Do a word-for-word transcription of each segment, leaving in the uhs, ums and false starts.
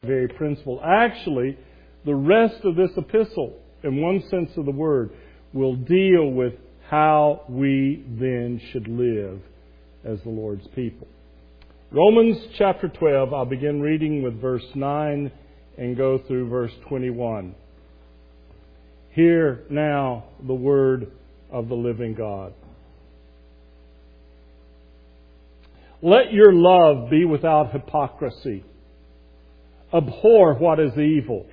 very principle. Actually, the rest of this epistle, in one sense of the word, will deal with how we then should live as the Lord's people. Romans chapter twelve, I'll begin reading with verse nine and go through verse twenty-one. Hear now the word of the living God. Let your love be without hypocrisy. Abhor what is evil.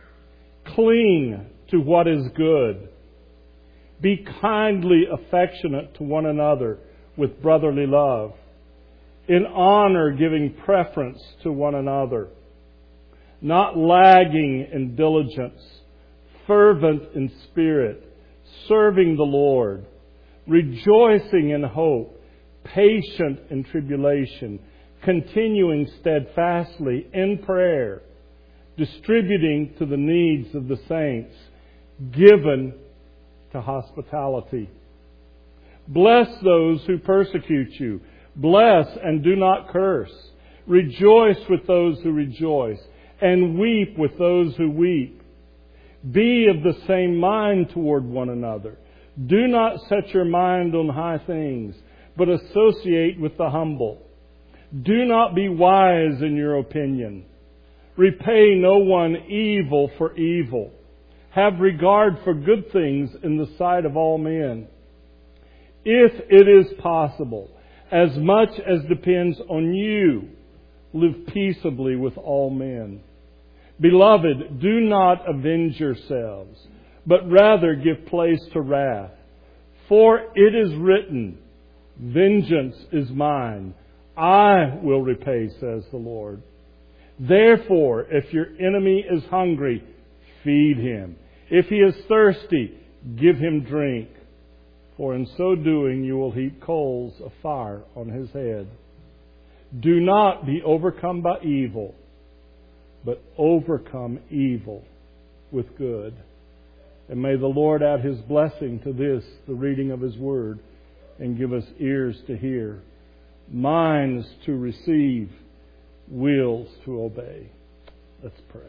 Cling to what is good. Be kindly affectionate to one another with brotherly love. In honor, giving preference to one another. Not lagging in diligence. Fervent in spirit. Serving the Lord. Rejoicing in hope. Patient in tribulation. Continuing steadfastly in prayer. Distributing to the needs of the saints. Given to hospitality. Bless those who persecute you. Bless and do not curse. Rejoice with those who rejoice. And weep with those who weep. Be of the same mind toward one another. Do not set your mind on high things, but associate with the humble. Do not be wise in your opinion. Repay no one evil for evil. Have regard for good things in the sight of all men. If it is possible, as much as depends on you, live peaceably with all men. Beloved, do not avenge yourselves, but rather give place to wrath. For it is written, vengeance is mine. I will repay, says the Lord. Therefore, if your enemy is hungry, feed him. If he is thirsty, give him drink. For in so doing you will heap coals of fire on his head. Do not be overcome by evil, but overcome evil with good. And may the Lord add His blessing to this, the reading of His Word, and give us ears to hear, minds to receive, wills to obey. Let's pray.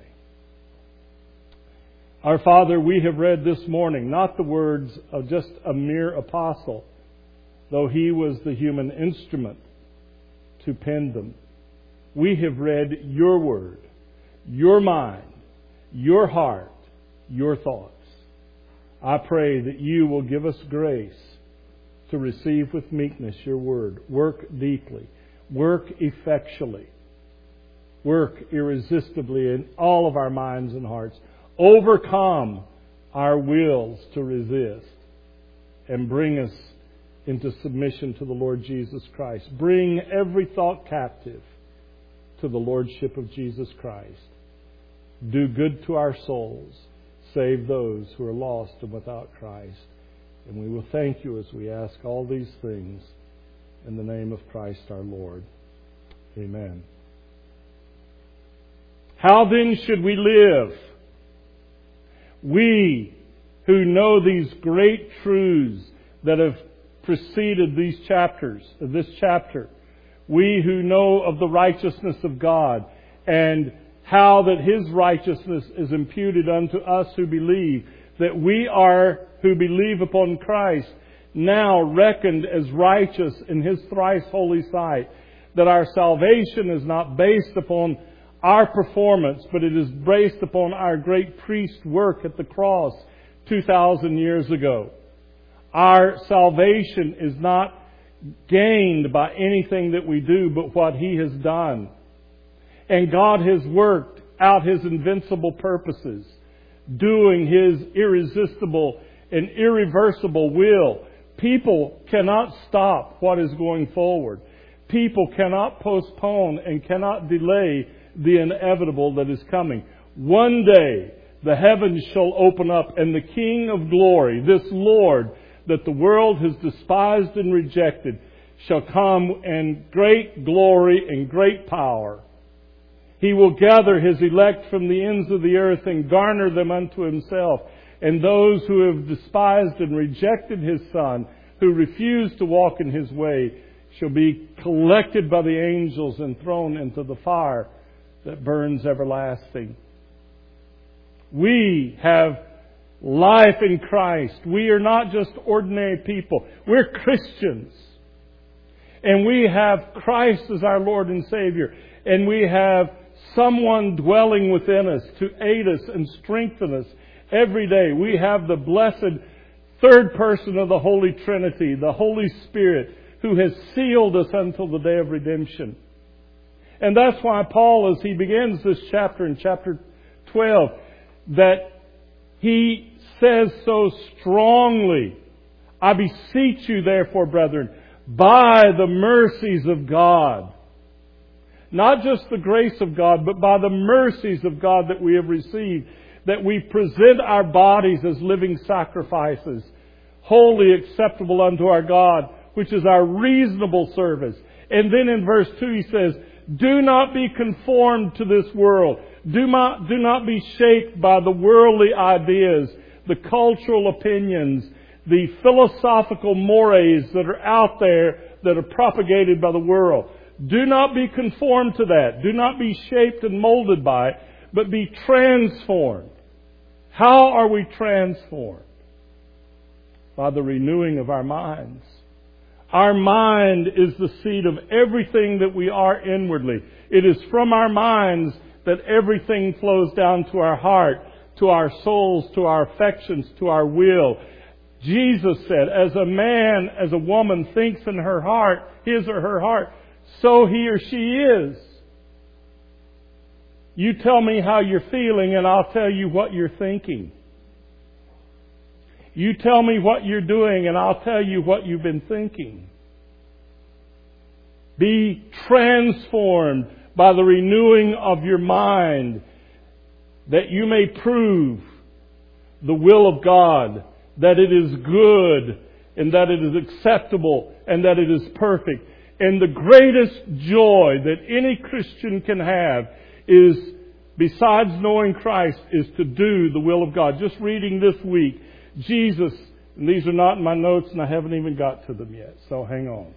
Our Father, we have read this morning not the words of just a mere apostle, though he was the human instrument to pen them. We have read your word, your mind, your heart, your thoughts. I pray that you will give us grace to receive with meekness your word. Work deeply. Work effectually. Work irresistibly in all of our minds and hearts. Overcome our wills to resist and bring us into submission to the Lord Jesus Christ. Bring every thought captive to the Lordship of Jesus Christ. Do good to our souls. Save those who are lost and without Christ. And we will thank you as we ask all these things in the name of Christ our Lord. Amen. How then should we live? We who know these great truths that have preceded these chapters, of this chapter, we who know of the righteousness of God and how that His righteousness is imputed unto us who believe, that we are, who believe upon Christ, now reckoned as righteous in His thrice holy sight, that our salvation is not based upon our performance, but it is based upon our great priest work at the cross two thousand years ago. Our salvation is not gained by anything that we do, but what He has done. And God has worked out His invincible purposes, doing His irresistible and irreversible will. People cannot stop what is going forward. People cannot postpone and cannot delay the inevitable that is coming. One day the heavens shall open up and the King of glory, this Lord that the world has despised and rejected, shall come in great glory and great power. He will gather His elect from the ends of the earth and garner them unto Himself. And those who have despised and rejected His Son, who refuse to walk in His way, shall be collected by the angels and thrown into the fire that burns everlasting. We have life in Christ. We are not just ordinary people. We're Christians. And we have Christ as our Lord and Savior. And we have someone dwelling within us to aid us and strengthen us every day. We have the blessed third person of the Holy Trinity, the Holy Spirit, who has sealed us until the day of redemption. And that's why Paul, as he begins this chapter in chapter twelve, that he says so strongly, I beseech you therefore, brethren, by the mercies of God. Not just the grace of God, but by the mercies of God that we have received, that we present our bodies as living sacrifices, wholly acceptable unto our God, which is our reasonable service. And then in verse two he says, do not be conformed to this world. Do not, do not be shaped by the worldly ideas, the cultural opinions, the philosophical mores that are out there that are propagated by the world. Do not be conformed to that. Do not be shaped and molded by it, but be transformed. How are we transformed? By the renewing of our minds. Our mind is the seat of everything that we are inwardly. It is from our minds that everything flows down to our heart, to our souls, to our affections, to our will. Jesus said, as a man, as a woman thinks in her heart, his or her heart, so he or she is. You tell me how you're feeling and I'll tell you what you're thinking. You tell me what you're doing and I'll tell you what you've been thinking. Be transformed by the renewing of your mind, that you may prove the will of God, that it is good and that it is acceptable and that it is perfect. And the greatest joy that any Christian can have is, besides knowing Christ, is to do the will of God. Just reading this week, Jesus, and these are not in my notes and I haven't even got to them yet, so hang on.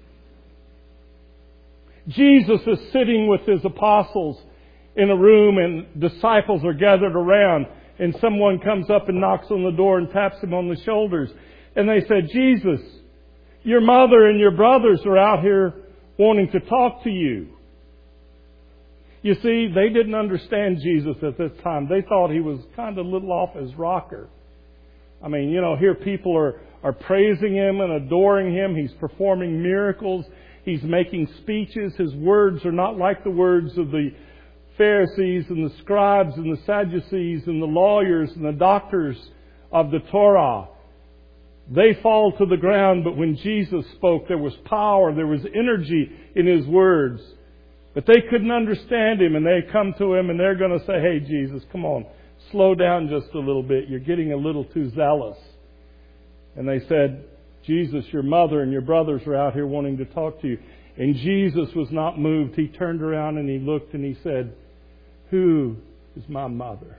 Jesus is sitting with His apostles in a room and disciples are gathered around, and someone comes up and knocks on the door and taps him on the shoulders. And they said, Jesus, your mother and your brothers are out here wanting to talk to you. You see, they didn't understand Jesus at this time. They thought He was kind of a little off His rocker. I mean, you know, here people are, are praising Him and adoring Him. He's performing miracles. He's making speeches. His words are not like the words of the Pharisees and the scribes and the Sadducees and the lawyers and the doctors of the Torah. They fall to the ground, but when Jesus spoke, there was power, there was energy in His words. But they couldn't understand Him, and they come to Him and they're going to say, hey, Jesus, come on, slow down just a little bit. You're getting a little too zealous. And they said, Jesus, your mother and your brothers are out here wanting to talk to you. And Jesus was not moved. He turned around and He looked and He said, who is my mother?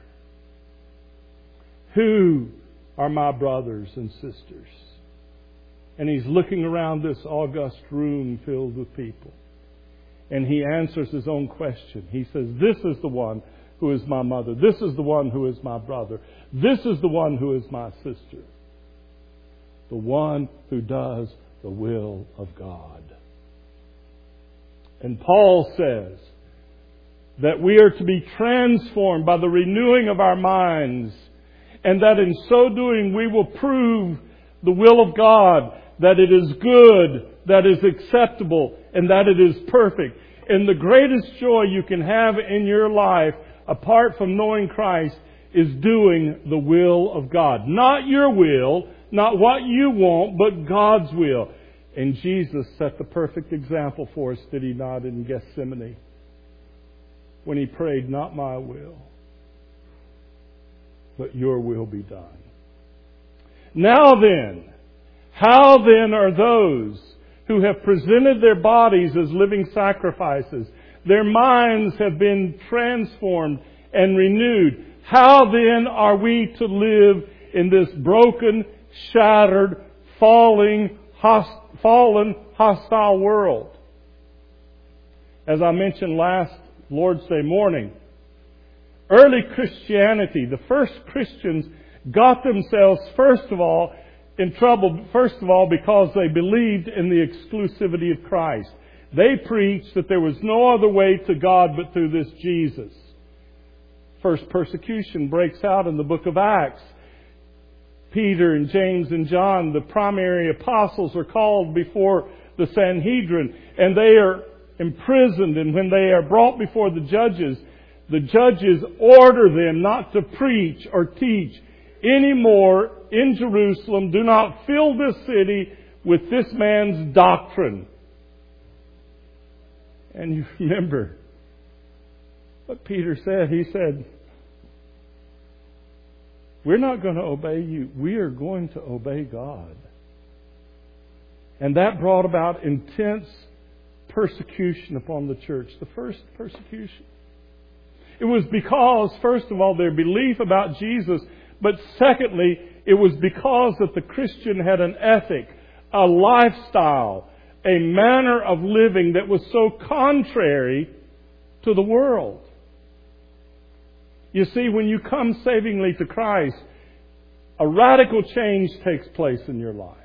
Who are my brothers and sisters? And He's looking around this august room filled with people. And He answers His own question. He says, this is the one who is my mother. This is the one who is my brother. This is the one who is my sister. The one who does the will of God. And Paul says that we are to be transformed by the renewing of our minds, and that in so doing we will prove the will of God, that it is good, that it is acceptable, and that it is perfect. And the greatest joy you can have in your life, apart from knowing Christ, is doing the will of God. Not your will, not what you want, but God's will. And Jesus set the perfect example for us, did He not, in Gethsemane? When He prayed, not my will, but your will be done. Now then, how then are those who have presented their bodies as living sacrifices, their minds have been transformed and renewed, how then are we to live in this broken, shattered, falling, host, fallen, hostile world? As I mentioned last Lord's Day morning. Early Christianity, the first Christians got themselves, first of all, in trouble, first of all, because they believed in the exclusivity of Christ. They preached that there was no other way to God but through this Jesus. First persecution breaks out in the book of Acts. Peter and James and John, the primary apostles, are called before the Sanhedrin, and they are imprisoned. And when they are brought before the judges, the judges order them not to preach or teach anymore in Jerusalem. Do not fill this city with this man's doctrine. And you remember what Peter said. He said, we're not going to obey you. We are going to obey God. And that brought about intense persecution upon the church. The first persecution. It was because, first of all, their belief about Jesus, but secondly, it was because that the Christian had an ethic, a lifestyle, a manner of living that was so contrary to the world. You see, when you come savingly to Christ, a radical change takes place in your life.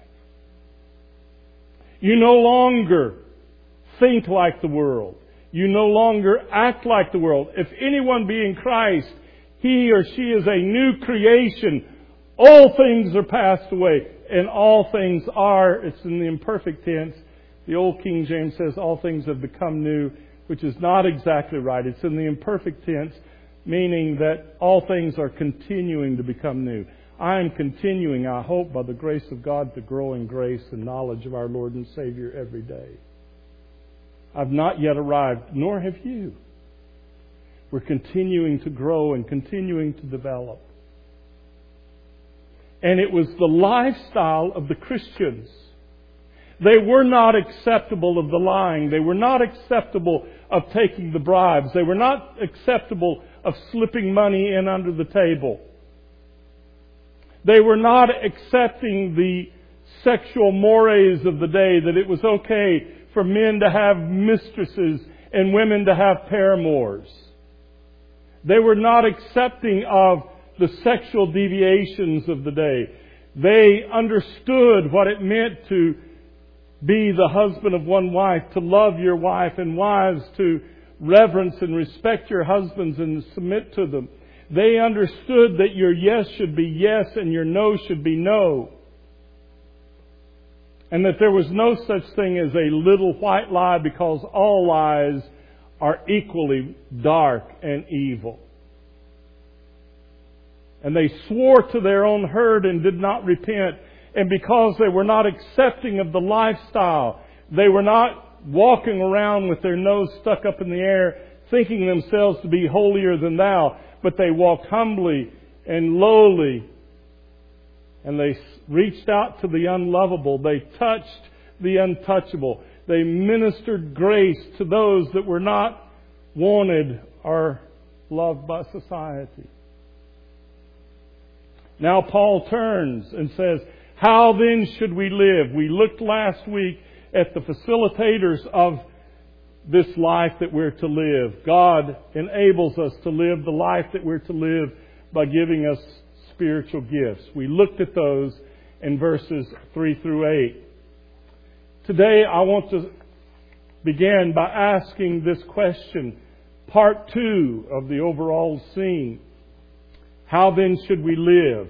You no longer think like the world. You no longer act like the world. If anyone be in Christ, he or she is a new creation. All things are passed away, and all things are, it's in the imperfect tense. The old King James says all things have become new, which is not exactly right. It's in the imperfect tense, meaning that all things are continuing to become new. I am continuing, I hope, by the grace of God, to grow in grace and knowledge of our Lord and Savior every day. I've not yet arrived, nor have you. We're continuing to grow and continuing to develop. And it was the lifestyle of the Christians. They were not acceptable of the lying. They were not acceptable of taking the bribes. They were not acceptable of slipping money in under the table. They were not accepting the sexual mores of the day, that it was okay for men to have mistresses and women to have paramours. They were not accepting of the sexual deviations of the day. They understood what it meant to be the husband of one wife, to love your wife, and wives to reverence and respect your husbands and submit to them. They understood that your yes should be yes and your no should be no. And that there was no such thing as a little white lie, because all lies are equally dark and evil. And they swore to their own hurt and did not repent. And because they were not accepting of the lifestyle, they were not walking around with their nose stuck up in the air, thinking themselves to be holier than thou, but they walked humbly and lowly. And they reached out to the unlovable. They touched the untouchable. They ministered grace to those that were not wanted or loved by society. Now Paul turns and says, how then should we live? We looked last week at the facilitators of this life that we're to live. God enables us to live the life that we're to live by giving us spiritual gifts. We looked at those in verses three through eight. Today I want to begin by asking this question, part two of the overall scene. How then should we live?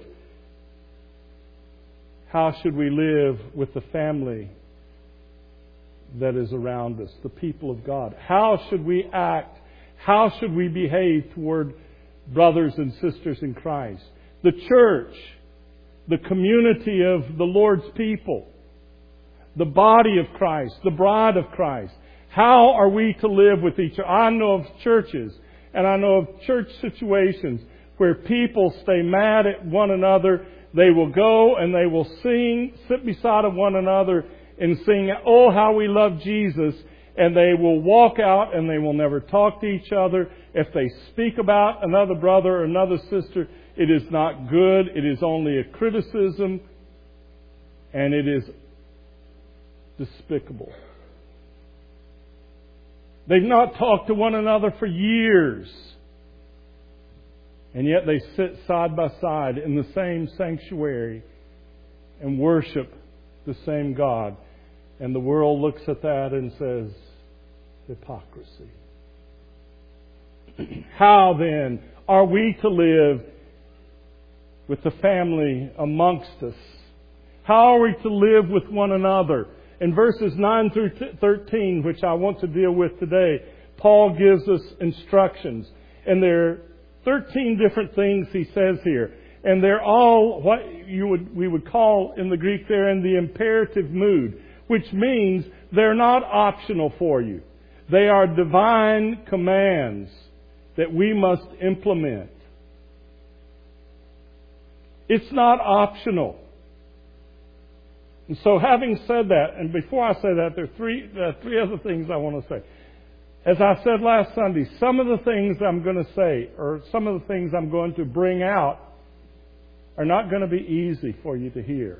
How should we live with the family that is around us, the people of God? How should we act? How should we behave toward brothers and sisters in Christ? The church, the community of the Lord's people, the body of Christ, the bride of Christ. How are we to live with each other? I know of churches, and I know of church situations where people stay mad at one another. They will go and they will sing, sit beside of one another and sing, oh, how we love Jesus. And they will walk out and they will never talk to each other. If they speak about another brother or another sister, it is not good. It is only a criticism. And it is despicable. They've not talked to one another for years. And yet they sit side by side in the same sanctuary and worship the same God. And the world looks at that and says, hypocrisy. How then are we to live with the family amongst us? How are we to live with one another? In verses nine through thirteen, which I want to deal with today, Paul gives us instructions. And there are thirteen different things he says here. And they're all what you would we would call in the Greek there in the imperative mood, which means they're not optional for you. They are divine commands that we must implement. It's not optional. And so having said that, and before I say that, there are three, there are three other things I want to say. As I said last Sunday, some of the things I'm going to say, or some of the things I'm going to bring out, are not going to be easy for you to hear.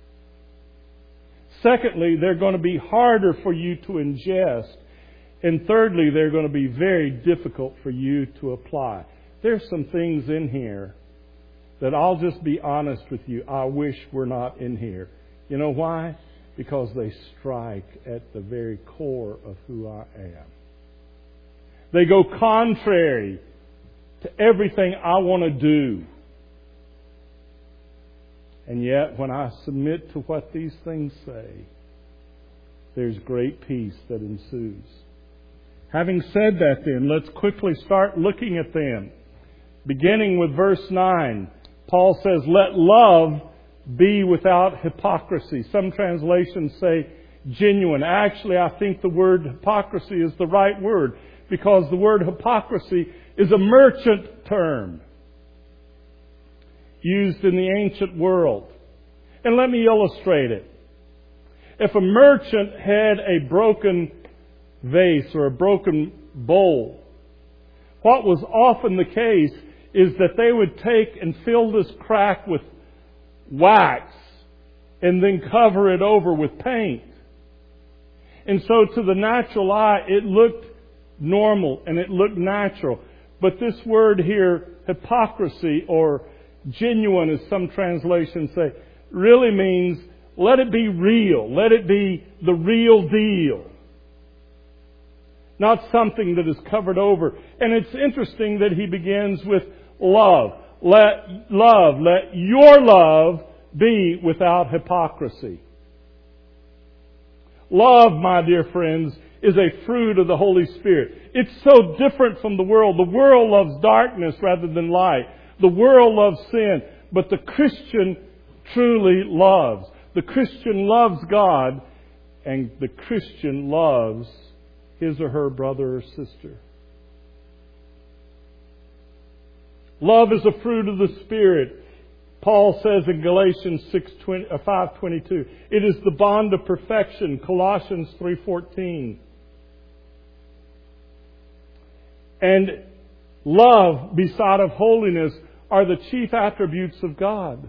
Secondly, they're going to be harder for you to ingest. And thirdly, they're going to be very difficult for you to apply. There's some things in here that I'll just be honest with you, I wish were not in here. You know why? Because they strike at the very core of who I am. They go contrary to everything I want to do. And yet, when I submit to what these things say, there's great peace that ensues. Having said that then, let's quickly start looking at them. Beginning with verse nine, Paul says, let love be without hypocrisy. Some translations say genuine. Actually, I think the word hypocrisy is the right word, because the word hypocrisy is a merchant term used in the ancient world. And let me illustrate it. If a merchant had a broken vase or a broken bowl, what was often the case is that they would take and fill this crack with wax and then cover it over with paint. And so to the natural eye, it looked normal and it looked natural. But this word here, hypocrisy or genuine, as some translations say, really means let it be real. Let it be the real deal. Not something that is covered over. And it's interesting that he begins with love. Let love, let your love be without hypocrisy. Love, my dear friends, is a fruit of the Holy Spirit. It's so different from the world. The world loves darkness rather than light. The world loves sin. But the Christian truly loves. The Christian loves God, and the Christian loves his or her brother or sister. Love is a fruit of the Spirit. Paul says in Galatians five twenty-two, it is the bond of perfection, Colossians three fourteen. And love beside of holiness are the chief attributes of God.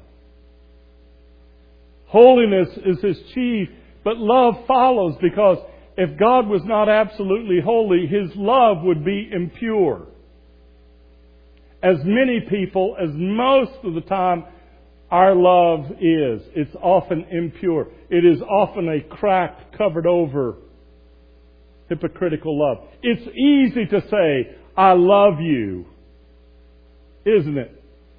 Holiness is His chief, but love follows, because if God was not absolutely holy, His love would be impure. As many people, as most of the time, our love is. It's often impure. It is often a cracked, covered over, hypocritical love. It's easy to say, I love you, isn't it?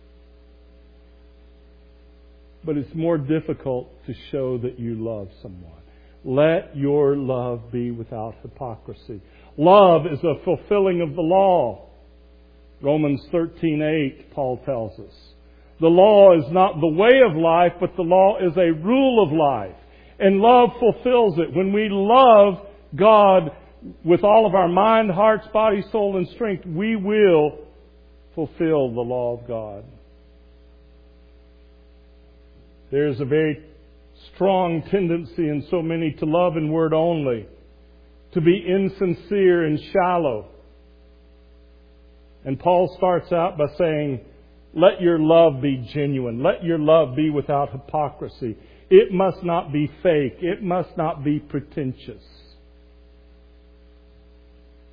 But it's more difficult to show that you love someone. Let your love be without hypocrisy. Love is a fulfilling of the law. Romans thirteen eight, Paul tells us. The law is not the way of life, but the law is a rule of life. And love fulfills it. When we love God with all of our mind, heart, body, soul, and strength, we will fulfill the law of God. There's a very strong tendency in so many to love in word only, to be insincere and shallow. And Paul starts out by saying, let your love be genuine. Let your love be without hypocrisy. It must not be fake. It must not be pretentious.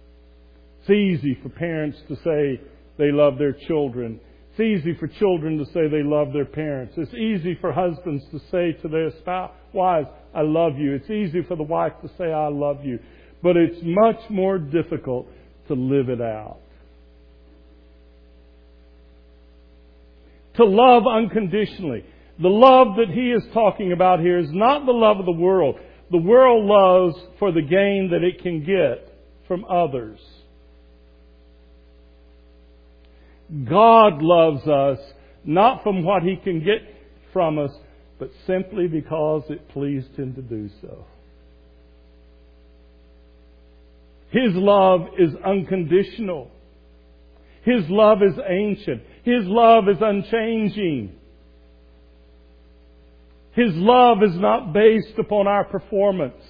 It's easy for parents to say they love their children. It's easy for children to say they love their parents. It's easy for husbands to say to their spouse, wives, I love you. It's easy for the wife to say, I love you. But it's much more difficult to live it out. To love unconditionally. The love that he is talking about here is not the love of the world. The world loves for the gain that it can get from others. God loves us not from what He can get from us, but simply because it pleased Him to do so. His love is unconditional. His love is ancient. His love is unchanging. His love is not based upon our performance.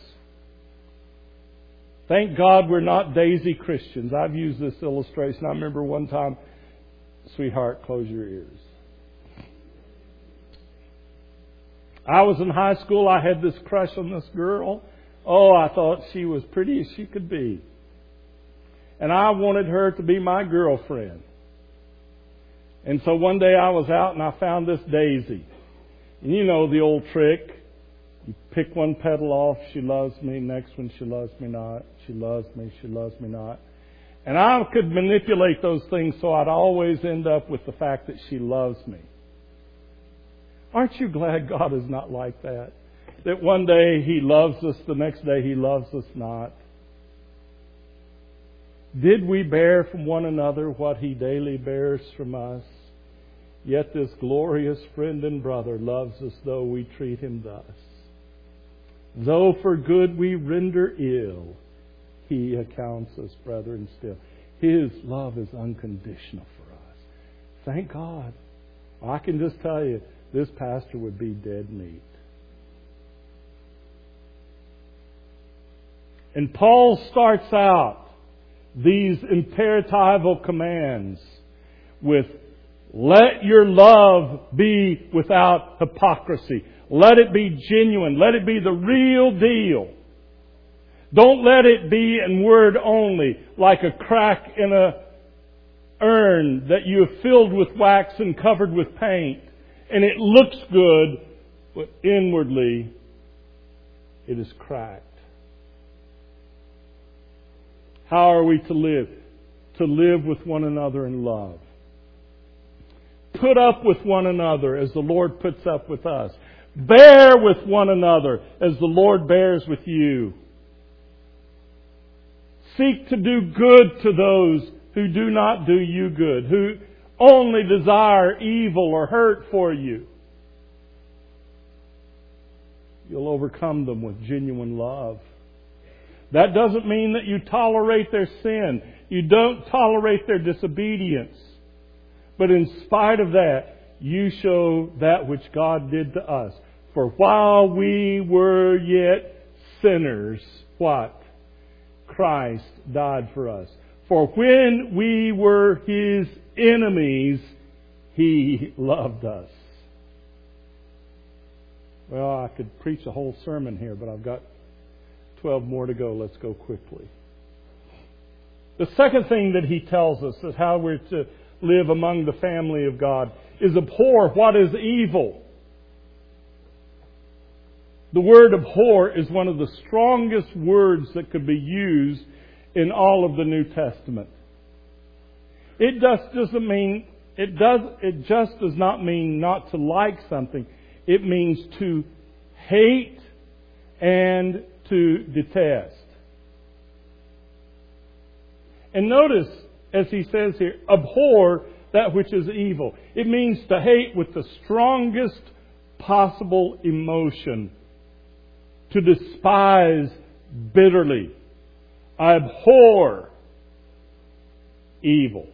Thank God we're not daisy Christians. I've used this illustration. I remember one time, sweetheart, close your ears. I was in high school. I had this crush on this girl. Oh, I thought she was pretty as she could be. And I wanted her to be my girlfriend. And so one day I was out and I found this daisy. And you know the old trick. You pick one petal off, she loves me. Next one, she loves me not. She loves me, she loves me not. And I could manipulate those things so I'd always end up with the fact that she loves me. Aren't you glad God is not like that? That one day He loves us, the next day He loves us not. Did we bear from one another what He daily bears from us? Yet this glorious friend and brother loves us though we treat him thus. Though for good we render ill, He accounts us brethren still. His love is unconditional for us. Thank God. I can just tell you, this pastor would be dead meat. And Paul starts out these imperatival commands with, let your love be without hypocrisy. Let it be genuine. Let it be the real deal. Don't let it be in word only, like a crack in a urn that you have filled with wax and covered with paint. And it looks good, but inwardly it is cracked. How are we to live? To live with one another in love. Put up with one another as the Lord puts up with us. Bear with one another as the Lord bears with you. Seek to do good to those who do not do you good, who only desire evil or hurt for you. You'll overcome them with genuine love. That doesn't mean that you tolerate their sin. You don't tolerate their disobedience. But in spite of that, you show that which God did to us. For while we were yet sinners, what? Christ died for us. For when we were His enemies, He loved us. Well, I could preach a whole sermon here, but I've got twelve more to go. Let's go quickly. The second thing that he tells us is how we're to live among the family of God is abhor what is evil. The word abhor is one of the strongest words that could be used in all of the New Testament. It just doesn't mean it does it just does not mean not to like something. It means to hate and to detest. And notice, as he says here, abhor that which is evil. It means to hate with the strongest possible emotion. To despise bitterly. I abhor evil.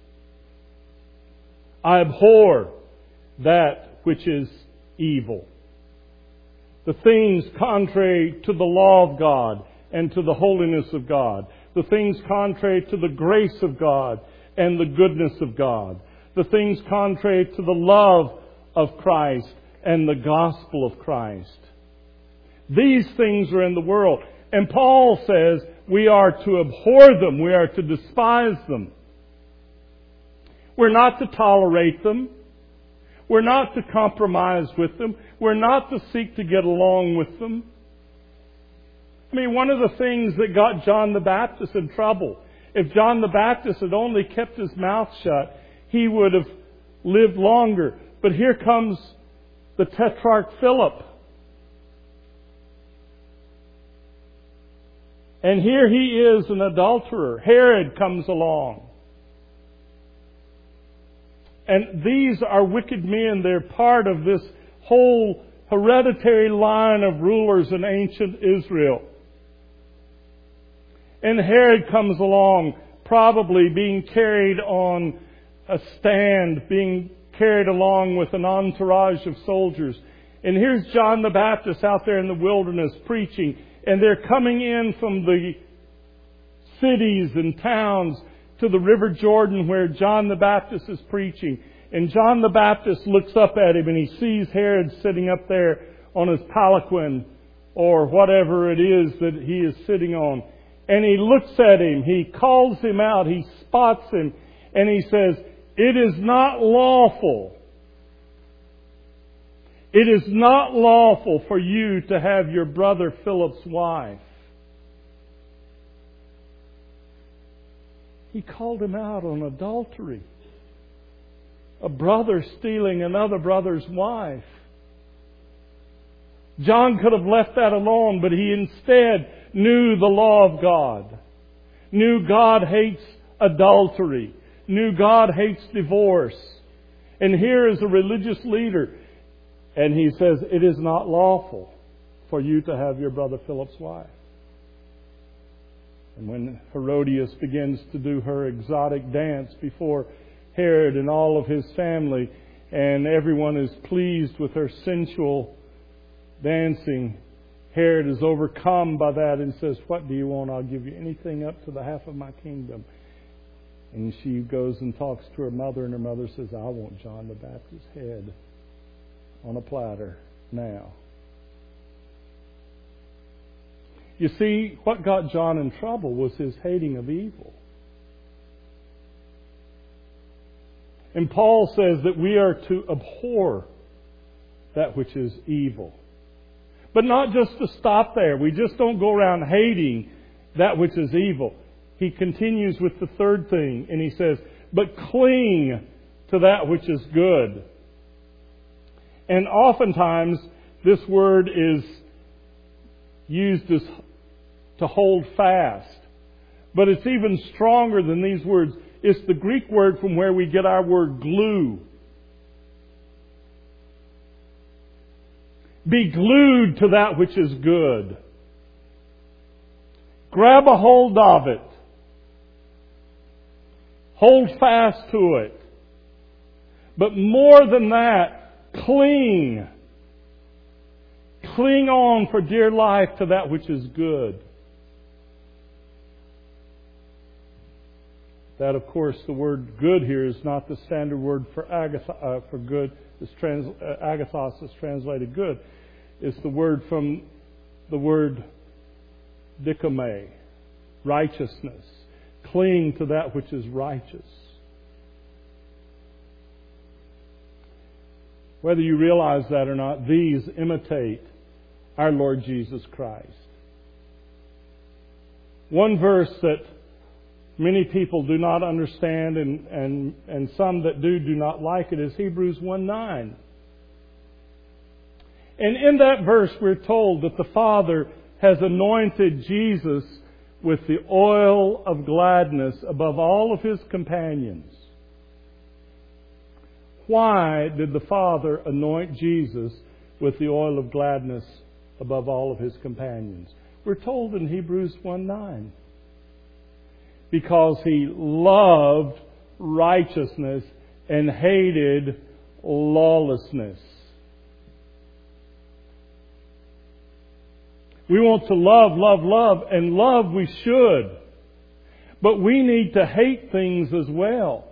I abhor that which is evil. The things contrary to the law of God and to the holiness of God. The things contrary to the grace of God and the goodness of God. The things contrary to the love of Christ and the gospel of Christ. These things are in the world. And Paul says We are to abhor them. We are to despise them. We're not to tolerate them. We're not to compromise with them. We're not to seek to get along with them. I mean, one of the things that got John the Baptist in trouble, if John the Baptist had only kept his mouth shut, he would have lived longer. But here comes the Tetrarch Philip. And here he is, an adulterer. Herod comes along. And these are wicked men. They're part of this whole hereditary line of rulers in ancient Israel. And Herod comes along, probably being carried on a stand, being carried along with an entourage of soldiers. And here's John the Baptist out there in the wilderness preaching. And they're coming in from the cities and towns to the River Jordan where John the Baptist is preaching. And John the Baptist looks up at him and he sees Herod sitting up there on his palanquin or whatever it is that he is sitting on. And he looks at him, he calls him out, he spots him, and he says, "It is not lawful. It is not lawful for you to have your brother Philip's wife." He called him out on adultery. A brother stealing another brother's wife. John could have left that alone, but he instead knew the law of God. Knew God hates adultery. Knew God hates divorce. And here is a religious leader. And he says, "It is not lawful for you to have your brother Philip's wife." And when Herodias begins to do her exotic dance before Herod and all of his family, and everyone is pleased with her sensual dancing, Herod is overcome by that and says, "What do you want? I'll give you anything up to the half of my kingdom." And she goes and talks to her mother, and her mother says, "I want John the Baptist's head on a platter now." You see, what got John in trouble was his hating of evil. And Paul says that we are to abhor that which is evil. But not just to stop there. We just don't go around hating that which is evil. He continues with the third thing, and he says, "But cling to that which is good." And oftentimes, this word is used as to hold fast. But it's even stronger than these words. It's the Greek word from where we get our word glue. Be glued to that which is good. Grab a hold of it. Hold fast to it. But more than that, cling. Cling on for dear life to that which is good. That, of course, the word good here is not the standard word for agath- uh, for good. It's trans- uh, agathos is translated good. It's the word from the word dikome, righteousness. Cling to that which is righteous. Whether you realize that or not, these imitate our Lord Jesus Christ. One verse that many people do not understand, and, and, and some that do do not like it, is Hebrews one nine. And in that verse we're told that the Father has anointed Jesus with the oil of gladness above all of His companions. Why did the Father anoint Jesus with the oil of gladness above all of His companions? We're told in Hebrews one nine. Because He loved righteousness and hated lawlessness. We want to love, love, love, and love we should. But we need to hate things as well.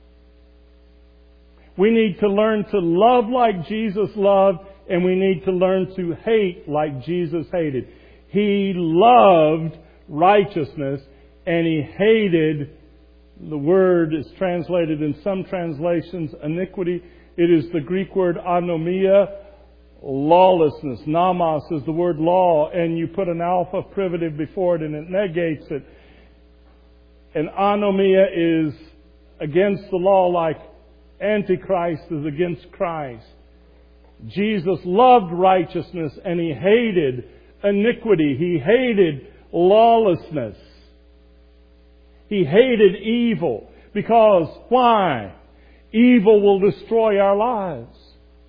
We need to learn to love like Jesus loved, and we need to learn to hate like Jesus hated. He loved righteousness, and He hated, the word is translated in some translations, iniquity. It is the Greek word anomia, lawlessness. Nomos is the word law, and you put an alpha privative before it and it negates it. And anomia is against the law, like Antichrist is against Christ. Jesus loved righteousness and He hated iniquity. He hated lawlessness. He hated evil. Because why? Evil will destroy our lives.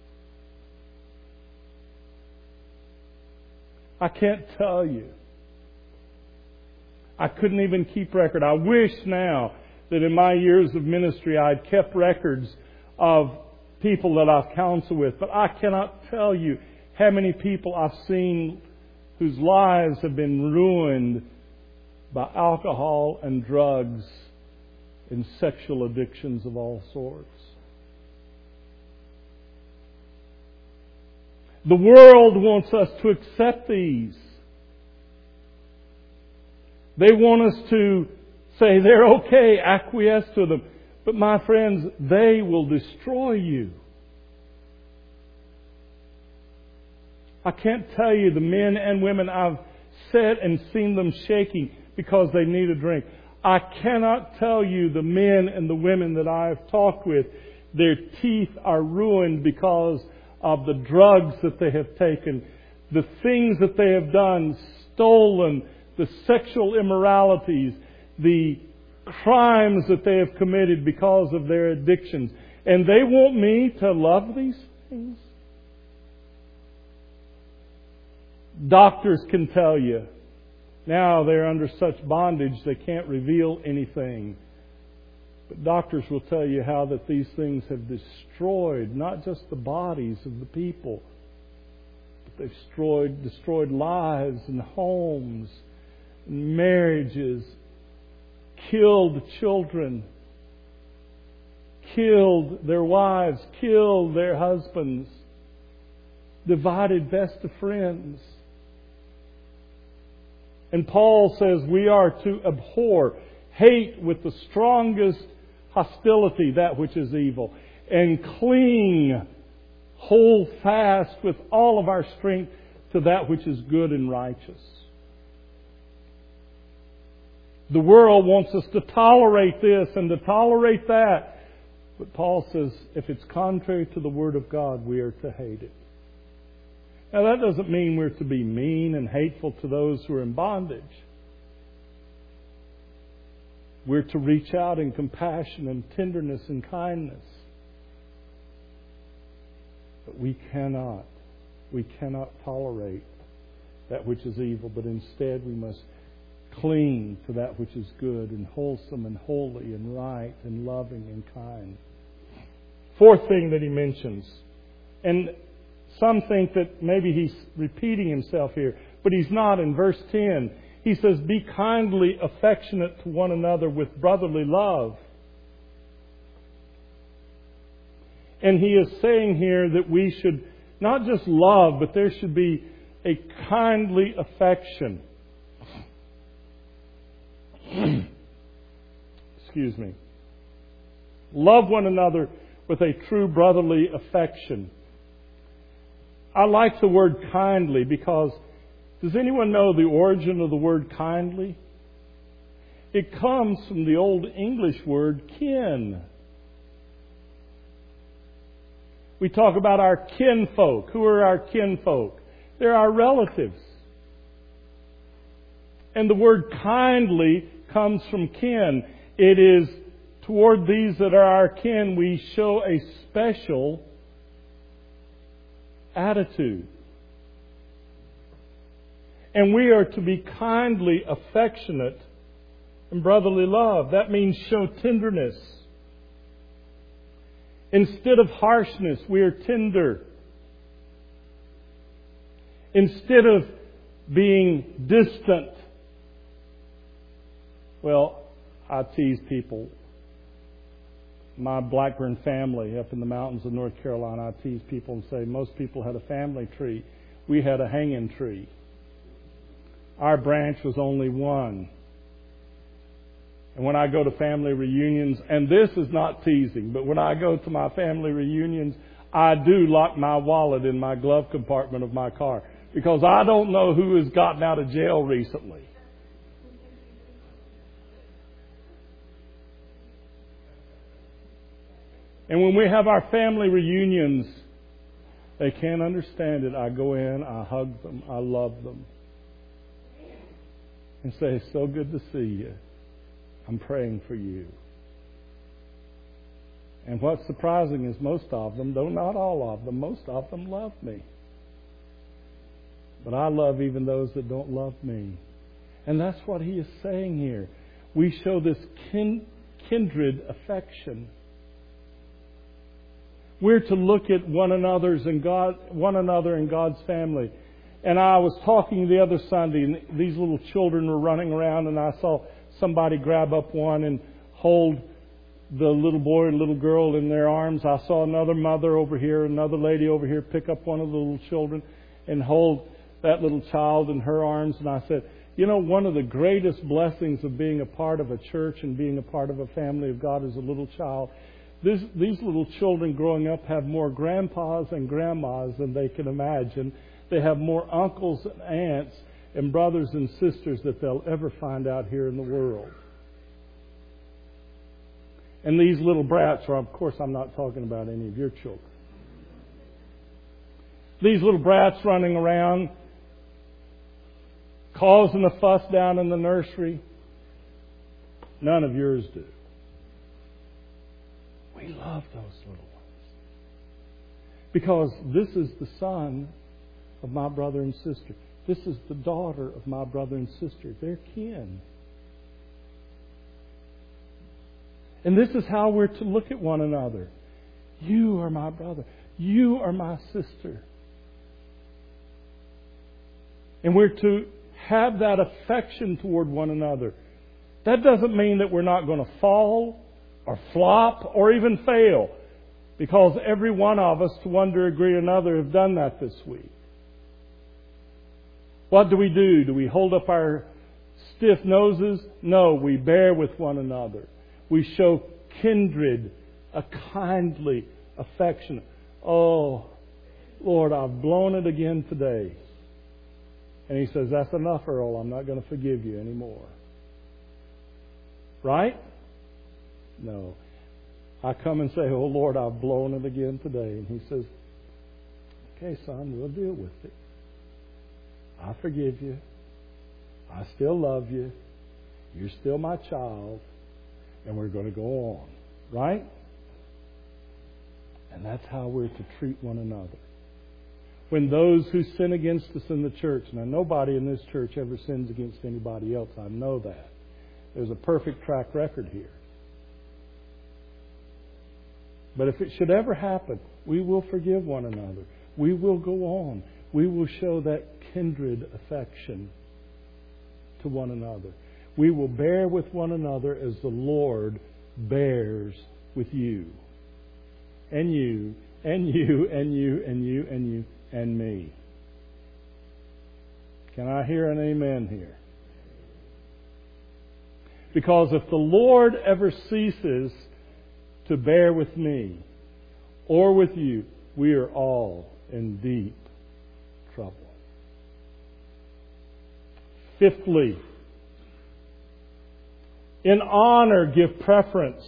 I can't tell you. I couldn't even keep record. I wish now that in my years of ministry I'd kept records of people that I've counseled with. But I cannot tell you how many people I've seen whose lives have been ruined by alcohol and drugs and sexual addictions of all sorts. The world wants us to accept these. They want us to say they're okay, acquiesce to them. But my friends, they will destroy you. I can't tell you the men and women I've sat and seen them shaking because they need a drink. I cannot tell you the men and the women that I've talked with, their teeth are ruined because of the drugs that they have taken, the things that they have done, stolen, the sexual immoralities, the crimes that they have committed because of their addictions. And they want me to love these things. Doctors can tell you. Now they're under such bondage they can't reveal anything. But doctors will tell you how that these things have destroyed not just the bodies of the people, but they've destroyed, destroyed lives and homes and marriages, killed children, killed their wives, killed their husbands, divided best of friends. And Paul says we are to abhor, hate with the strongest hostility that which is evil, and cling, hold fast with all of our strength to that which is good and righteous. The world wants us to tolerate this and to tolerate that. But Paul says if it's contrary to the Word of God, we are to hate it. Now that doesn't mean we're to be mean and hateful to those who are in bondage. We're to reach out in compassion and tenderness and kindness. But we cannot, we cannot tolerate that which is evil, but instead we must cling to that which is good and wholesome and holy and right and loving and kind. Fourth thing that he mentions, and some think that maybe he's repeating himself here, but he's not. In verse ten, he says, be kindly affectionate to one another with brotherly love. And he is saying here that we should not just love, but there should be a kindly affection. Excuse me. Love one another with a true brotherly affection. I like the word kindly because does anyone know the origin of the word kindly? It comes from the Old English word kin. We talk about our kinfolk. Who are our kinfolk? They're our relatives. And the word kindly comes from kin. It is toward these that are our kin, we show a special attitude. And we are to be kindly affectionate and brotherly love. That means show tenderness. Instead of harshness, we are tender. Instead of being distant, well, I tease people. My Blackburn family up in the mountains of North Carolina, I tease people and say most people had a family tree. We had a hanging tree. Our branch was only one. And when I go to family reunions, and this is not teasing, but when I go to my family reunions, I do lock my wallet in my glove compartment of my car because I don't know who has gotten out of jail recently. And when we have our family reunions, they can't understand it. I go in, I hug them, I love them, and say, "It's so good to see you. I'm praying for you." And what's surprising is most of them, though not all of them, most of them love me. But I love even those that don't love me. And that's what he is saying here. We show this kin- kindred affection. We're to look at one another's and God, one another in God's family. And I was talking the other Sunday, and these little children were running around, and I saw somebody grab up one and hold the little boy and little girl in their arms. I saw another mother over here, another lady over here pick up one of the little children and hold that little child in her arms. And I said, you know, one of the greatest blessings of being a part of a church and being a part of a family of God as a little child, this, these little children growing up have more grandpas and grandmas than they can imagine. They have more uncles and aunts and brothers and sisters that they'll ever find out here in the world. And these little brats are, of course, I'm not talking about any of your children. These little brats running around, causing a fuss down in the nursery. None of yours do. We love those little ones. Because this is the son of my brother and sister. This is the daughter of my brother and sister. They're kin. And this is how we're to look at one another. You are my brother. You are my sister. And we're to have that affection toward one another. That doesn't mean that we're not going to fall or flop or even fail. Because every one of us, to one degree or another, have done that this week. What do we do? Do we hold up our stiff noses? No, we bear with one another. We show kindred, a kindly affection. Oh, Lord, I've blown it again today. And he says, that's enough, Earl. I'm not going to forgive you anymore. Right? No. I come and say, oh, Lord, I've blown it again today. And he says, okay, son, we'll deal with it. I forgive you. I still love you. You're still my child. And we're going to go on. Right? And that's how we're to treat one another. When those who sin against us in the church, now nobody in this church ever sins against anybody else. I know that. There's a perfect track record here. But if it should ever happen, we will forgive one another. We will go on. We will show that kindred affection to one another. We will bear with one another as the Lord bears with you. And you, and you, and you, and you, and you, and me. Can I hear an amen here? Because if the Lord ever ceases to bear with me or with you, we are all in deep trouble. Fifthly, in honor, give preference.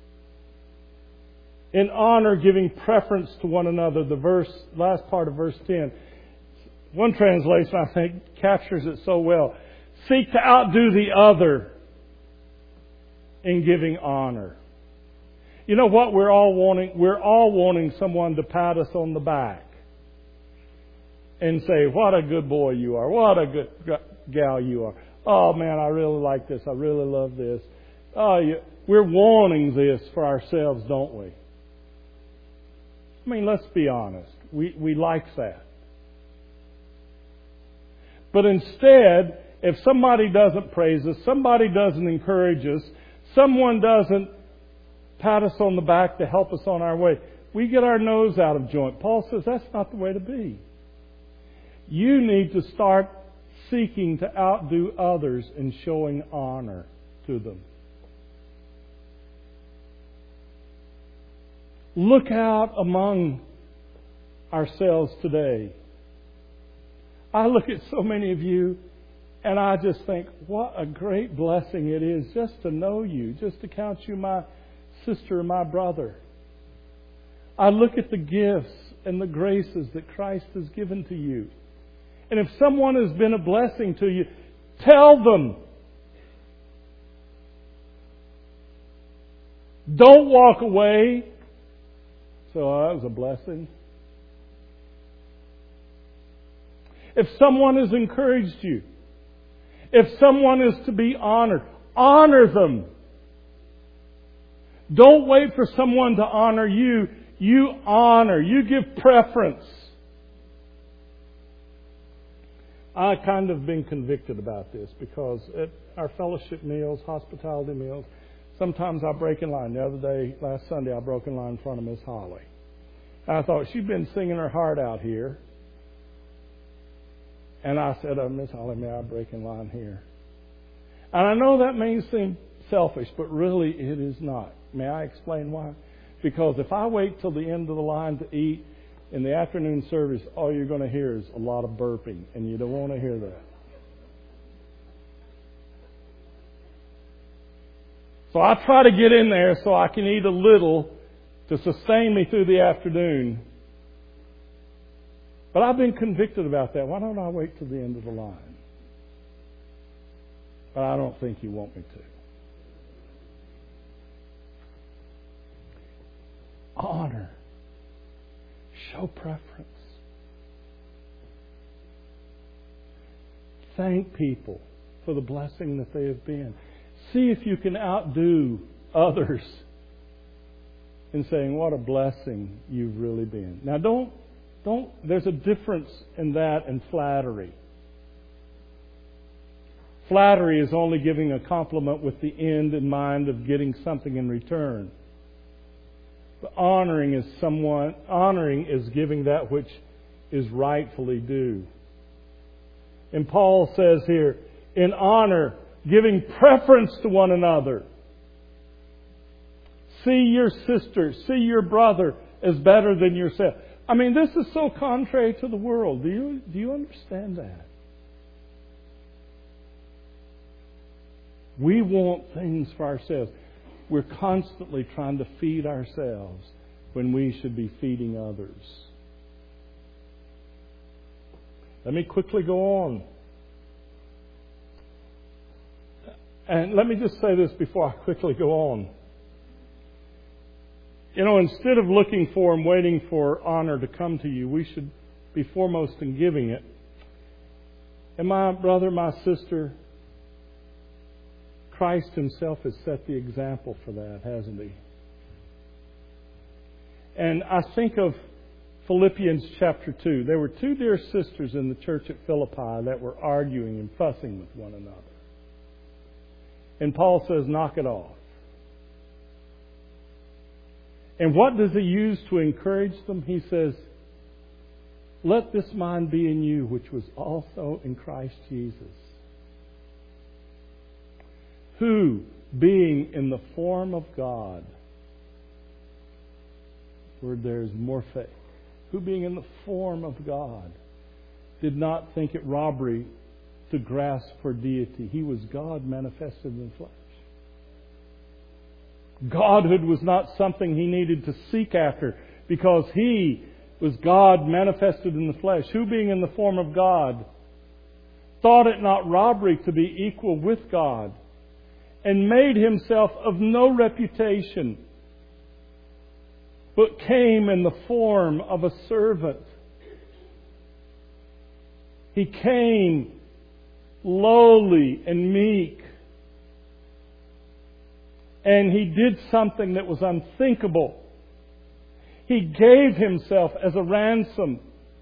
In honor, giving preference to one another. The verse, last part of verse ten. One translation, I think, captures it so well. Seek to outdo the other in giving honor. You know what we're all wanting? We're all wanting someone to pat us on the back and say, what a good boy you are. What a good gal you are. Oh, man, I really like this. I really love this. Oh, you, we're wanting this for ourselves, don't we? I mean, let's be honest. We, we like that. But instead, if somebody doesn't praise us, somebody doesn't encourage us, someone doesn't pat us on the back to help us on our way, we get our nose out of joint. Paul says that's not the way to be. You need to start seeking to outdo others in showing honor to them. Look out among ourselves today. I look at so many of you and I just think, what a great blessing it is just to know you, just to count you my sister and my brother. I look at the gifts and the graces that Christ has given to you. And if someone has been a blessing to you, tell them. Don't walk away. So that was a blessing. If someone has encouraged you, if someone is to be honored, honor them. Don't wait for someone to honor you. You honor. You give preference. I kind of been convicted about this because at our fellowship meals, hospitality meals, sometimes I break in line. The other day, last Sunday, I broke in line in front of Miss Holly. I thought, she'd been singing her heart out here. And I said, oh, Miss Holly, may I break in line here? And I know that may seem selfish, but really it is not. May I explain why? Because if I wait till the end of the line to eat, in the afternoon service, all you're going to hear is a lot of burping, and you don't want to hear that. So I try to get in there so I can eat a little to sustain me through the afternoon. But I've been convicted about that. Why don't I wait till the end of the line? But I don't think you want me to. Honor. Show preference. Thank people for the blessing that they have been. See if you can outdo others in saying, what a blessing you've really been. Now don't, don't, there's a difference in that and flattery. Flattery is only giving a compliment with the end in mind of getting something in return. But honoring is someone, honoring is giving that which is rightfully due. And Paul says here, in honor, giving preference to one another. See your sister, see your brother as better than yourself. I mean, this is so contrary to the world. Do you, do you understand that? We want things for ourselves. We're constantly trying to feed ourselves when we should be feeding others. Let me quickly go on. And let me just say this before I quickly go on. You know, instead of looking for and waiting for honor to come to you, we should be foremost in giving it. And my brother, my sister, Christ Himself has set the example for that, hasn't He? And I think of Philippians chapter two. There were two dear sisters in the church at Philippi that were arguing and fussing with one another. And Paul says, knock it off. And what does He use to encourage them? He says, let this mind be in you, which was also in Christ Jesus, who, being in the form of God, word there is morphe, who being in the form of God, did not think it robbery to grasp for deity. He was God manifested in the flesh. Godhood was not something He needed to seek after because He was God manifested in the flesh, who being in the form of God, thought it not robbery to be equal with God, and made Himself of no reputation, but came in the form of a servant. He came lowly and meek. And He did something that was unthinkable. He gave Himself as a ransom.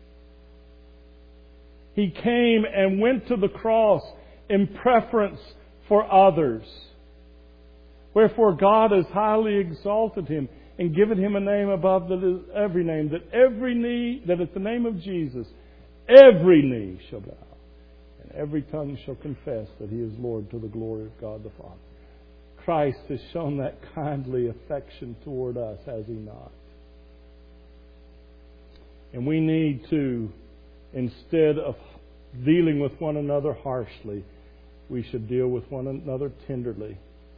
He came and went to the cross in preference for others. Wherefore God has highly exalted Him and given Him a name above the, every name, that every knee, that at the name of Jesus, every knee shall bow, Every tongue shall confess that He is Lord, to the glory of God the Father. Christ has shown that kindly affection toward us, has He not? And we need to, instead of dealing with one another harshly, we should deal with one another tenderly.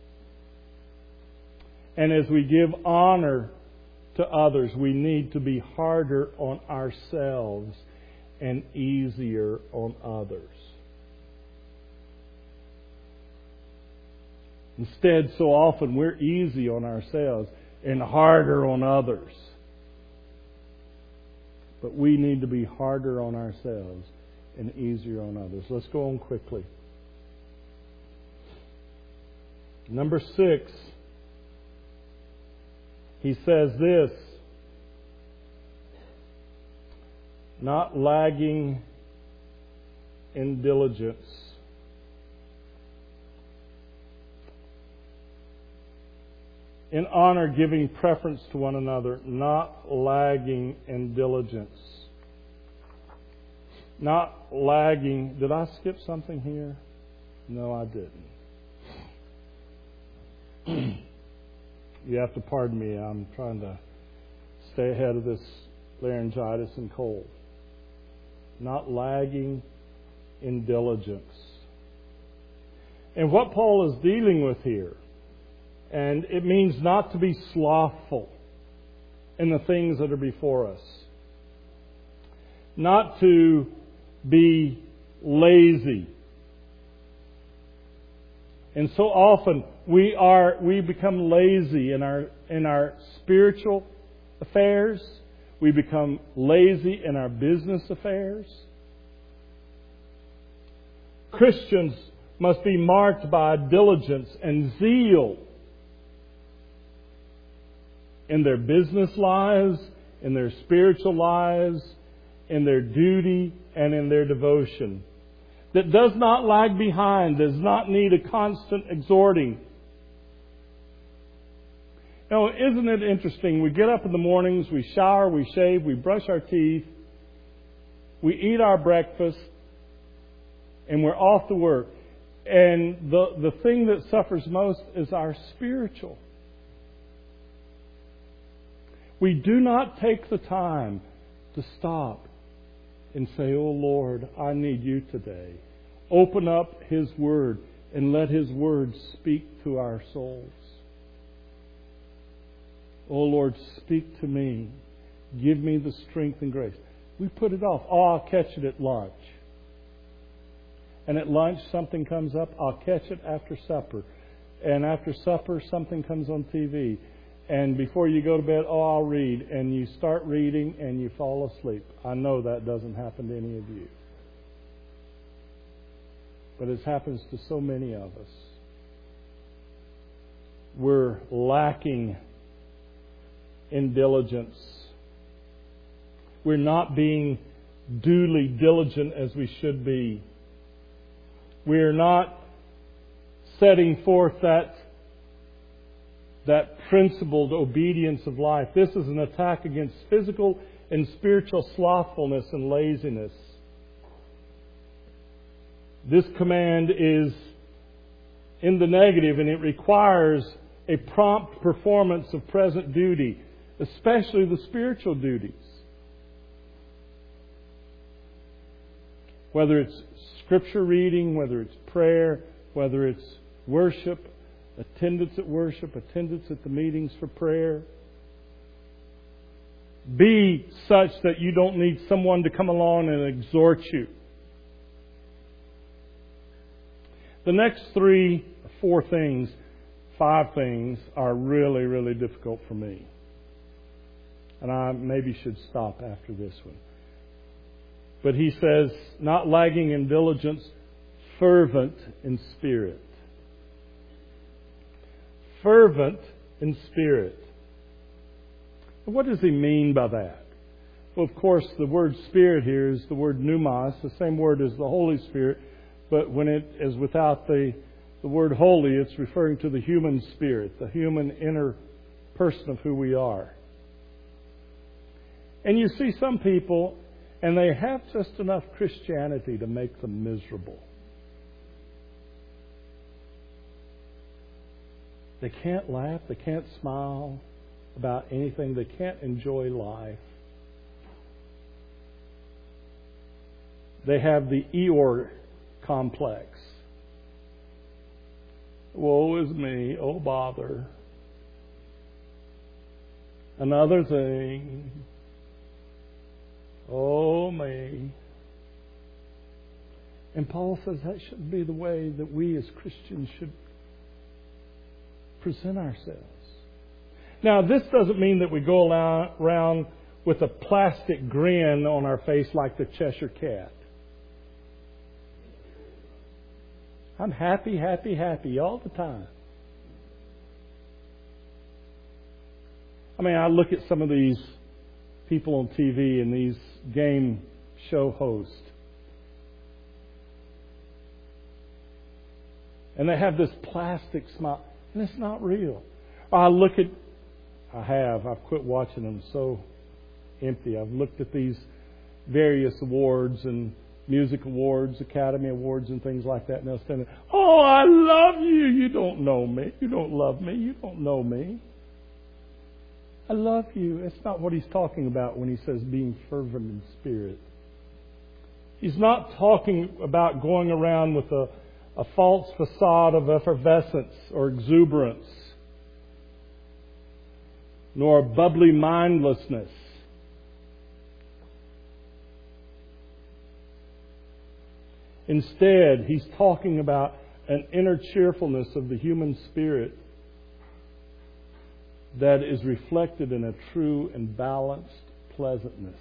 And as we give honor to others, we need to be harder on ourselves and easier on others. Instead, so often we're easy on ourselves and harder on others. But we need to be harder on ourselves and easier on others. Let's go on quickly. Number six, he says this: not lagging in diligence. In honor, giving preference to one another, not lagging in diligence. Not lagging. Did I skip something here? No, I didn't. You have to pardon me. I'm trying to stay ahead of this laryngitis and cold. Not lagging in diligence. And what Paul is dealing with here, and it means not to be slothful in the things that are before us. Not to be lazy. And so often we are we become lazy in our in our spiritual affairs. We become lazy in our business affairs. Christians must be marked by diligence and zeal in their business lives, in their spiritual lives, in their duty, and in their devotion. That does not lag behind, does not need a constant exhorting. Now, isn't it interesting? We get up in the mornings, we shower, we shave, we brush our teeth, we eat our breakfast, and we're off to work. And the, the thing that suffers most is our spiritual. We do not take the time to stop and say, "Oh Lord, I need You today." Open up His Word and let His Word speak to our souls. "Oh Lord, speak to me. Give me the strength and grace." We put it off. "Oh, I'll catch it at lunch." And at lunch something comes up. "I'll catch it after supper." And after supper something comes on T V. And before you go to bed, "Oh, I'll read." And you start reading and you fall asleep. I know that doesn't happen to any of you. But it happens to so many of us. We're lacking in diligence. We're not being duly diligent as we should be. We're not setting forth that that principled obedience of life. This is an attack against physical and spiritual slothfulness and laziness. This command is in the negative, and it requires a prompt performance of present duty, especially the spiritual duties. Whether it's scripture reading, whether it's prayer, whether it's worship, attendance at worship, attendance at the meetings for prayer. Be such that you don't need someone to come along and exhort you. The next three, four things, five things are really, really difficult for me. And I maybe should stop after this one. But he says, not lagging in diligence, fervent in spirit. Fervent in spirit. What does he mean by that? Well, of course, the word spirit here is the word pneumos, the same word as the Holy Spirit, but when it is without the, the word holy, it's referring to the human spirit, the human inner person of who we are. And you see some people, And they have just enough Christianity to make them miserable. They can't laugh. They can't smile about anything. They can't enjoy life. They have the Eeyore complex. Woe is me. Oh, bother. Another thing. Oh, me. And Paul says that shouldn't be the way that we as Christians should present ourselves. Now, this doesn't mean that we go around with a plastic grin on our face like the Cheshire Cat. I'm happy, happy, happy all the time. I mean, I look at some of these people on T V and these game show hosts. And they have this plastic smile. And it's not real. I look at, I have, I've quit watching them, so empty. I've looked at these various awards and music awards, Academy Awards and things like that. And they'll stand there, oh, I love you. You don't know me. You don't love me. You don't know me. I love you. That's not what he's talking about when he says being fervent in spirit. He's not talking about going around with a, a false facade of effervescence or exuberance, nor bubbly mindlessness. Instead, he's talking about an inner cheerfulness of the human spirit that is reflected in a true and balanced pleasantness.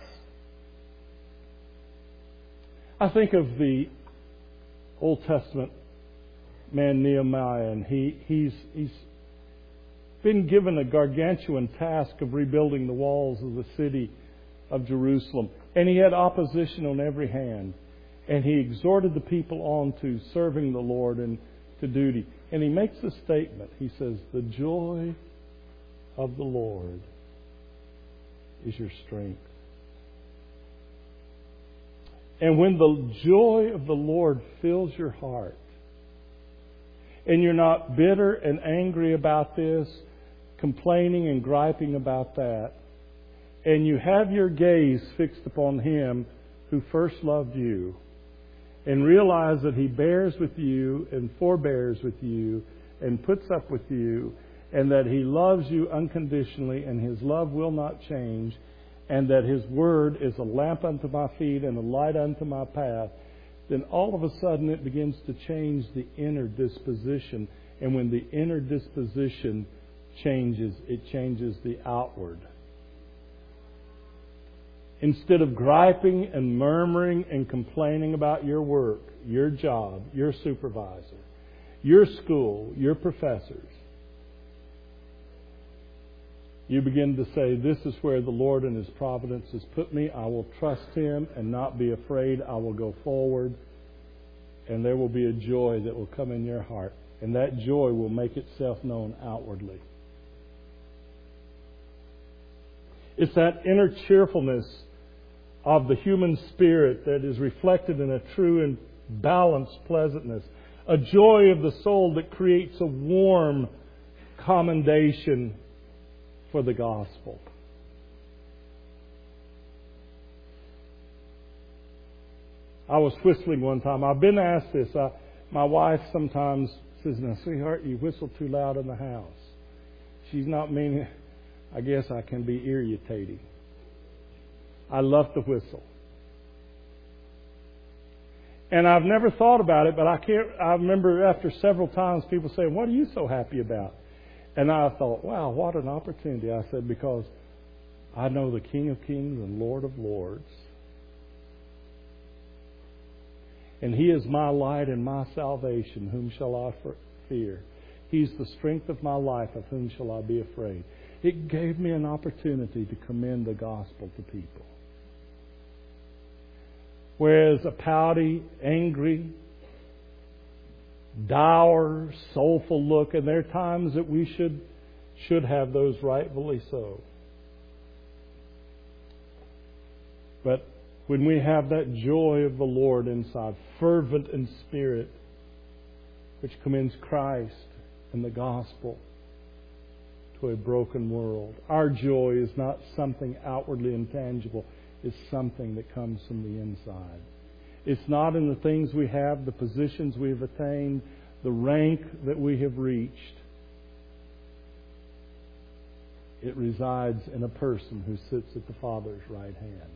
I think of the Old Testament man Nehemiah, and he, he's, he's been given a gargantuan task of rebuilding the walls of the city of Jerusalem. And he had opposition on every hand. And he exhorted the people on to serving the Lord and to duty. And he makes a statement. He says, the joy of the Lord is your strength. And when the joy of the Lord fills your heart, and you're not bitter and angry about this, complaining and griping about that, and you have your gaze fixed upon Him who first loved you, and realize that He bears with you and forbears with you and puts up with you, and that He loves you unconditionally and His love will not change, and that His Word is a lamp unto my feet and a light unto my path, then all of a sudden it begins to change the inner disposition. And when the inner disposition changes, it changes the outward. Instead of griping and murmuring and complaining about your work, your job, your supervisor, your school, your professors, you begin to say, this is where the Lord in His providence has put me. I will trust Him and not be afraid. I will go forward. And there will be a joy that will come in your heart. And that joy will make itself known outwardly. It's that inner cheerfulness of the human spirit that is reflected in a true and balanced pleasantness. A joy of the soul that creates a warm commendation for the gospel. I was whistling one time. I've been asked this. Uh, my wife sometimes says, now, sweetheart, you whistle too loud in the house. She's not meaning, I guess I can be irritating. I love to whistle. And I've never thought about it, but I can't. I remember after several times people saying, what are you so happy about? And I thought, wow, what an opportunity. I said, because I know the King of Kings and Lord of Lords. And He is my light and my salvation. Whom shall I fear? He's the strength of my life. Of whom shall I be afraid? It gave me an opportunity to commend the gospel to people. Whereas a pouty, angry, dour, soulful look, and there are times that we should should have those rightfully so. But when we have that joy of the Lord inside, fervent in spirit, which commends Christ and the gospel to a broken world. Our joy is not something outwardly intangible. It's something that comes from the inside. It's not in the things we have, the positions we've attained, the rank that we have reached. It resides in a person who sits at the Father's right hand.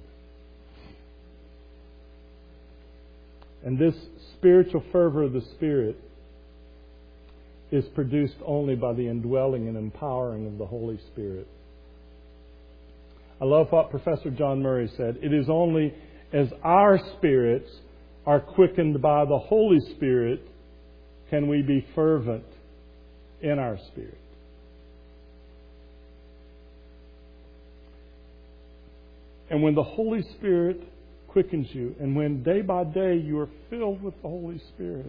And this spiritual fervor of the Spirit is produced only by the indwelling and empowering of the Holy Spirit. I love what Professor John Murray said. It is only as our spirits are quickened by the Holy Spirit can we be fervent in our spirit. And when the Holy Spirit quickens you, and when day by day you are filled with the Holy Spirit,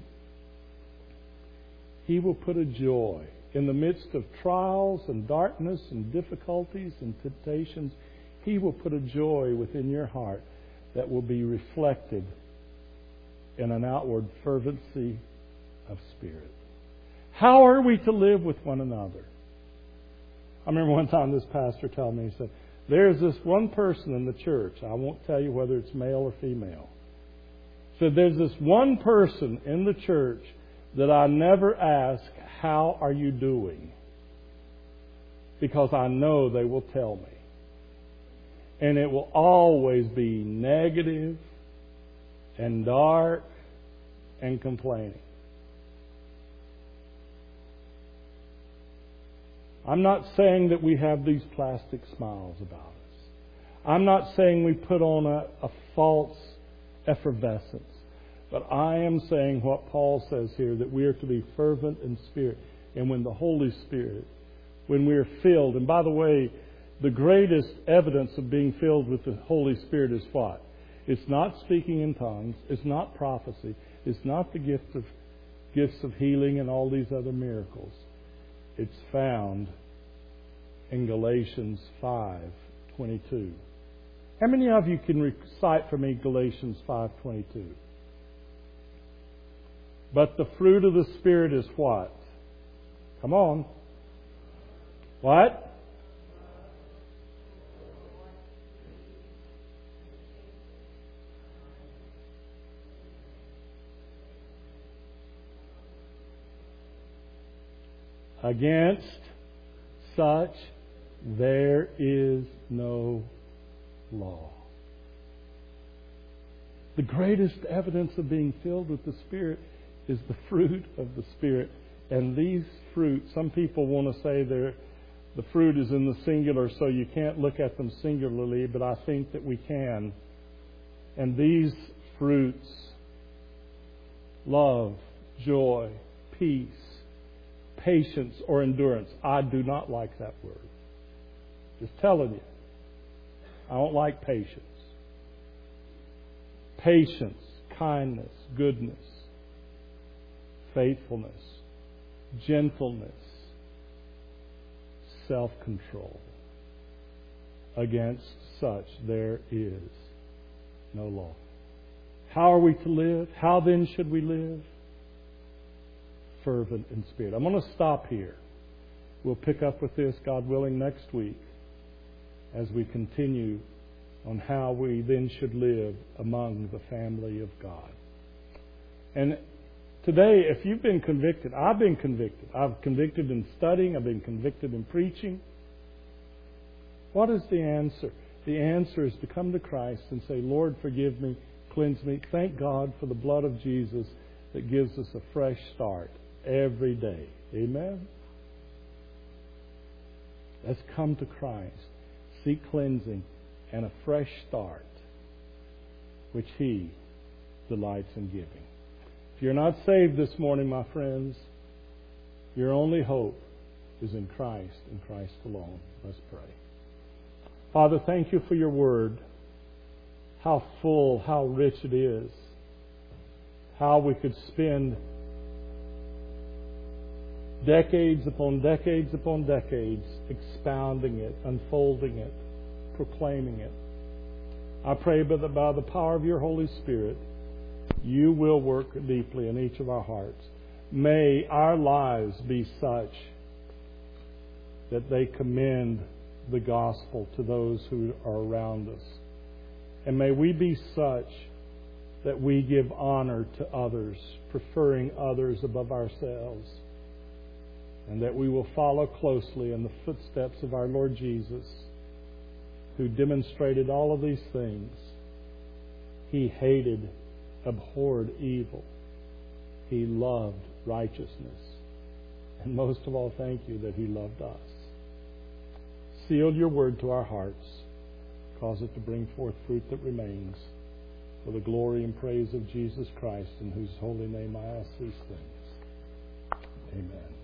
He will put a joy in the midst of trials and darkness and difficulties and temptations. He will put a joy within your heart that will be reflected in an outward fervency of spirit. How are we to live with one another? I remember one time this pastor told me, he said, there's this one person in the church, I won't tell you whether it's male or female. He said, there's this one person in the church that I never ask, how are you doing? Because I know they will tell me. And it will always be negative and dark and complaining. I'm not saying that we have these plastic smiles about us. I'm not saying we put on a, a false effervescence. But I am saying what Paul says here, that we are to be fervent in spirit. And when the Holy Spirit, when we are filled, and by the way, the greatest evidence of being filled with the Holy Spirit is what? It's not speaking in tongues. It's not prophecy. It's not the gift of gifts of healing and all these other miracles. It's found in Galatians five twenty-two. How many of you can recite for me Galatians five twenty-two? But the fruit of the Spirit is what? Come on. What? Against such there is no law. The greatest evidence of being filled with the Spirit is the fruit of the Spirit. And these fruits, some people want to say they're, the fruit is in the singular, so you can't look at them singularly, but I think that we can. And these fruits, love, joy, peace, patience, or endurance. I do not like that word. Just telling you. I don't like patience. Patience, kindness, goodness, faithfulness, gentleness, self-control. Against such there is no law. How are we to live? How then should we live? Fervent in spirit. I'm going to stop here. We'll pick up with this, God willing, next week as we continue on how we then should live among the family of God. And today, if you've been convicted, I've been convicted. I've convicted in studying. I've been convicted in preaching. What is the answer? The answer is to come to Christ and say, Lord, forgive me, cleanse me. Thank God for the blood of Jesus that gives us a fresh start every day. Amen? Let's come to Christ, seek cleansing and a fresh start, which He delights in giving. If you're not saved this morning, my friends, your only hope is in Christ and Christ alone. Let's pray. Father, thank you for your word. How full, how rich it is. How we could spend decades upon decades upon decades expounding it, unfolding it, proclaiming it. I pray that by the power of your Holy Spirit, you will work deeply in each of our hearts. May our lives be such that they commend the gospel to those who are around us. And may we be such that we give honor to others, preferring others above ourselves. And that we will follow closely in the footsteps of our Lord Jesus, who demonstrated all of these things. He hated, abhorred evil. He loved righteousness. And most of all, thank you that He loved us. Seal your word to our hearts. Cause it to bring forth fruit that remains, for the glory and praise of Jesus Christ, in whose holy name I ask these things. Amen.